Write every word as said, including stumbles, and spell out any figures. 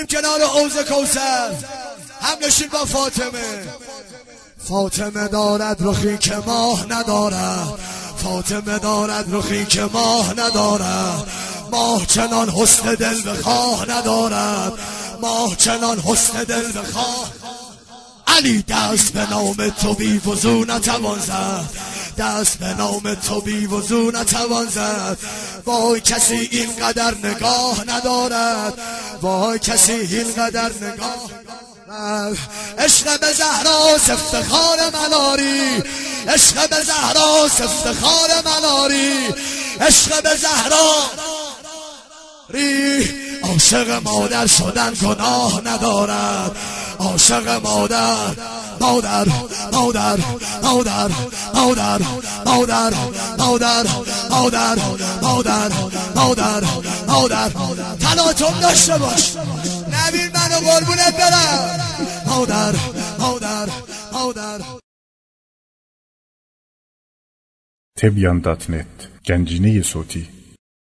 کنار حوض کوثر هم نشین با فاطمه. فاطمه دارد رخی که ماه ندارد، فاطمه دارد رخی که ماه ندارد، ماه چنان حسن دل بخواه ندارد، ماه چنان حسن دل بخواه. علی دست به نام تو بی وضو نتوان زد، دست به نام تو بی وضو نتوان زد. وای کسی اینقدر نگاه ندارد، وای کسی اینقدر نگاه. عشق به زهراست افتخار مناری، عشق به زهراست افتخار مناری، عشق به زهرا ری. عاشق مادر شدن گناه ندارد، عاشق مادر مادر مادر مادر مادر مادر مادر مادر مادر مادر مادر تلاطم داشته باش نبین منو قربونت برم. مادر مادر مادر. تبیان دات نت گنجینه صوتی.